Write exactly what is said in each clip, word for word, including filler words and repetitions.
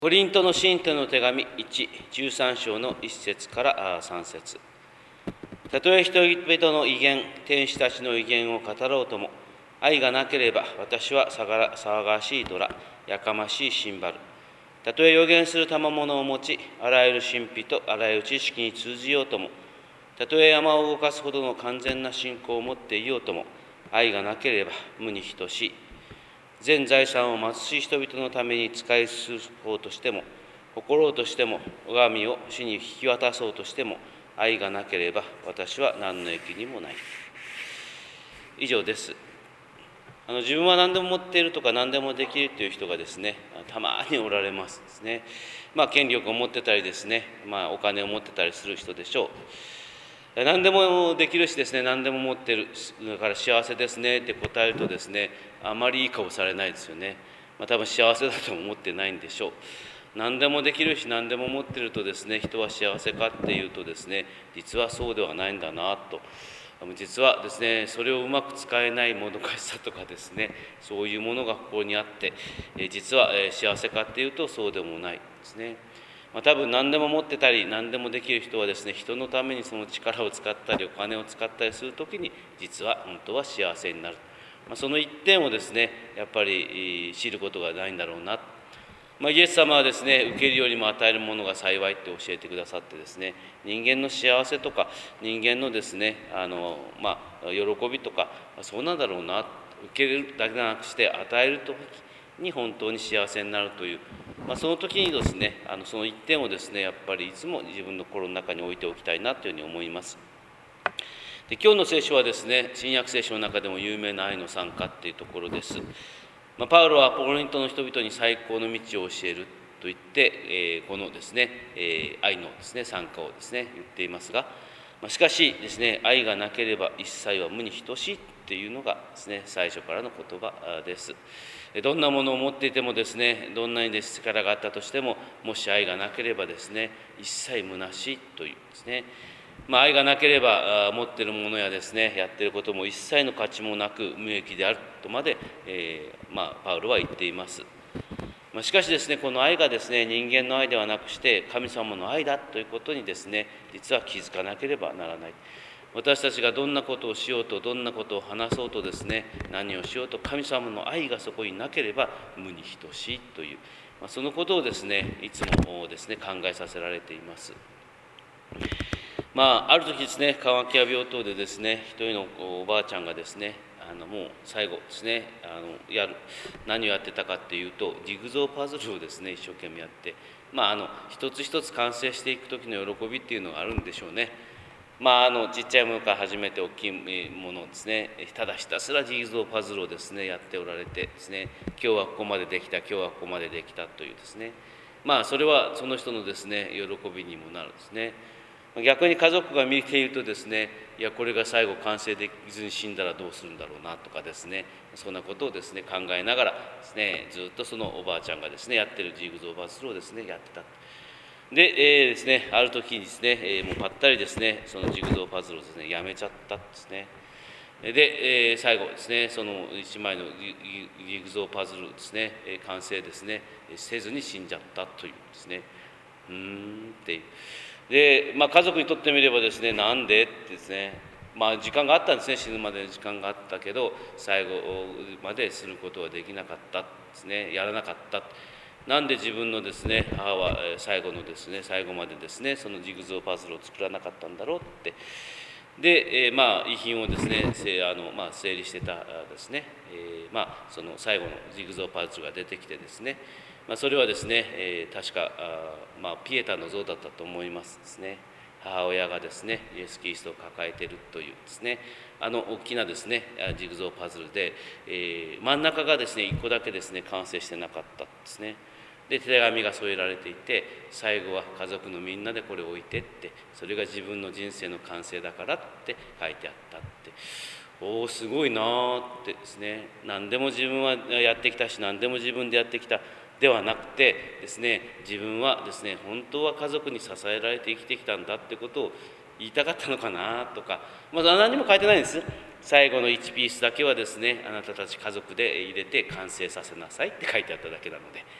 コリントの信徒の手紙いち、じゅうさん章のいち節からさん節。たとえ人々の威厳、天使たちの威厳を語ろうとも、愛がなければ私は騒がしい虎、やかましいシンバル。たとえ予言する賜物を持ち、あらゆる神秘とあらゆる知識に通じようとも、たとえ山を動かすほどの完全な信仰を持っていようとも、愛がなければ無に等しい。全財産を貧しい人々のために使いする方としても、誇ろうとしても、拝みを主に引き渡そうとしても、愛がなければ私は何の益にもない。以上です。あの自分は何でも持っているとか何でもできるという人がですね、たまにおられますですね。まあ権力を持ってたりですね、まあお金を持ってたりする人でしょう。何でもできるしですね、何でも持ってるだから幸せですねって答えるとですね、あまりいい顔されないですよね。まあ、多分幸せだと思ってないんでしょう。何でもできるし何でも持ってるとですね、人は幸せかっていうとですね、実はそうではないんだなと。実はですね、それをうまく使えないもどかしさとかですね、そういうものがここにあって、実は幸せかっていうとそうでもないですね。まあ、多分何でも持ってたり何でもできる人はですね、人のためにその力を使ったりお金を使ったりするときに実は本当は幸せになる、まあ、その一点をですねやっぱり知ることがないんだろうな。まあ、イエス様はですね、受けるよりも与えるものが幸いって教えてくださってですね、人間の幸せとか人間のですねあの、まあ、喜びとかそうなんだろうな、受けるだけじゃなくして与えるときに本当に幸せになるという、まあ、その時にですねあのその一点をですねやっぱりいつも自分の心の中に置いておきたいなというふうに思います。で今日の聖書はですね、新約聖書の中でも有名な愛の賛歌っていうところです。まあ、パウロはコリントの人々に最高の道を教えると言って、えー、このですね、えー、愛のですね賛歌をですね言っていますが、まあ、しかしですね、愛がなければ一切は無に等しいっていうのがですね最初からの言葉です。どんなものを持っていてもですね、どんなにです力があったとしても、もし愛がなければですね一切虚しいというですね、まあ、愛がなければ持っているものやですねやっていることも一切の価値もなく無益であるとまで、えーまあ、パウロは言っています。まあ、しかしですね、この愛がですね人間の愛ではなくして神様の愛だということにですね実は気づかなければならない。私たちがどんなことをしようとどんなことを話そうとですね何をしようと神様の愛がそこになければ無に等しいという、まあ、そのことをですねいつもですね考えさせられています。まあ、ある時ですね、緩和ケア病棟でですね、一人のおばあちゃんがですね、あのもう最後ですね、あのやる何をやってたかっていうと、ジグゾーパズルをですね、一生懸命やって、まあ、あの一つ一つ完成していく時の喜びっていうのがあるんでしょうね。まあ、あのちっちゃいものから始めて大きいものをですね、ただひたすらジグゾーパズルをですね、やっておられてですね、今日はここまでできた、今日はここまでできたというですね、まあ、それはその人のですね、喜びにもなるんですね。逆に家族が見ているとですね、いやこれが最後完成できずに死んだらどうするんだろうなとかですね、そんなことをですね考えながらですね、ずっとそのおばあちゃんがですねやってるジグゾーパズルをですねやってた。で、えー、ですねある時にですね、えー、もうぱったりですねそのジグゾーパズルをですねやめちゃったんですね。で、えー、最後ですねそのいちまいのジグゾーパズルですね完成ですねせずに死んじゃったというですね、うーんっていう。で、まあ、家族にとってみればですね、なんでってですね、まあ、時間があったんですね、死ぬまでの時間があったけど、最後まですることはできなかったですね、やらなかった。なんで自分のですね、母は最後のですね、最後までですね、そのジグゾーパズルを作らなかったんだろうって。で、えー、まあ遺品をですね、あのまあ、整理してたですね、えー、まあその最後のジグゾーパズルが出てきてですね、まあ、それはですね、えー、確かあ、まあ、ピエタの像だったと思いますですね。母親がですねイエス・キリストを抱えているというですねあの大きなですねジグゾーパズルで、えー、真ん中がですねいっこだけですね完成してなかったですね。で手紙が添えられていて、最後は家族のみんなでこれを置いてって、それが自分の人生の完成だからって書いてあったって、おおすごいなーってですね、何でも自分はやってきたし何でも自分でやってきたではなくてですね、自分はですね本当は家族に支えられて生きてきたんだってことを言いたかったのかなとか、まだ何も書いてないんです。最後のいちピースだけはですね、あなたたち家族で入れて完成させなさいって書いてあっただけなので、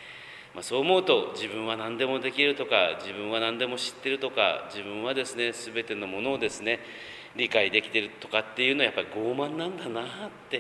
まあ、そう思うと自分は何でもできるとか、自分は何でも知ってるとか、自分はですね全てのものをですね理解できているとかっていうのはやっぱり傲慢なんだなって、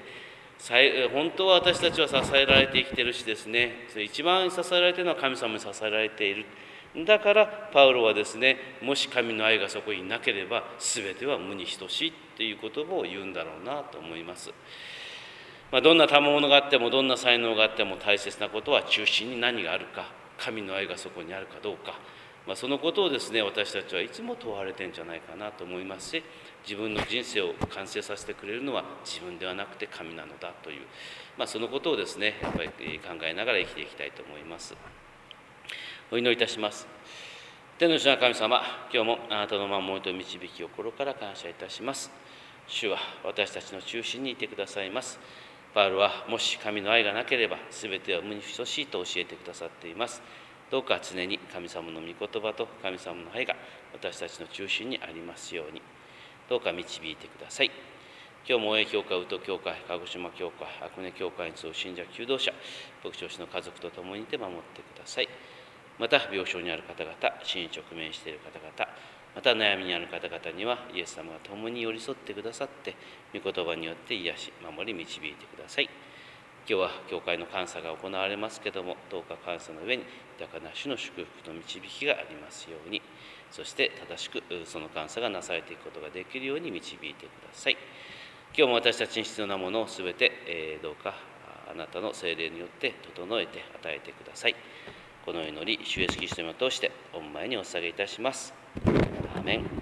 本当は私たちは支えられて生きてるしですね、一番支えられているのは神様に支えられている。だからパウロはですね、もし神の愛がそこになければ全ては無に等しいっていう言葉を言うんだろうなと思います。まあ、どんな賜物があってもどんな才能があっても大切なことは中心に何があるか、神の愛がそこにあるかどうか、まあ、そのことをですね私たちはいつも問われてるんじゃないかなと思いますし、自分の人生を完成させてくれるのは自分ではなくて神なのだという、まあ、そのことをですねやっぱり考えながら生きていきたいと思います。お祈りいたします。天の主な神様、今日もあなたの守りと導きを心から感謝いたします。主は私たちの中心にいてくださいます。パウロはもし神の愛がなければ全ては無に等しいと教えてくださっています。どうか常に神様の御言葉と神様の愛が私たちの中心にありますように、どうか導いてください。今日も大江教会、宇都教会、鹿児島教会、阿久根教会に集う信者求道者、牧師の家族と共にいて守ってください。また病床にある方々、死に直面している方々、また悩みにある方々にはイエス様が共に寄り添ってくださって、御言葉によって癒し、守り、導いてください。今日は教会の監査が行われますけれども、どうか監査の上に豊かな主の祝福と導きがありますように、そして正しくその監査がなされていくことができるように導いてください。今日も私たちに必要なものをすべて、えー、どうかあなたの聖霊によって整えて与えてください。この祈り、主イエスキリストを通して御前にお捧げいたします。アーメン。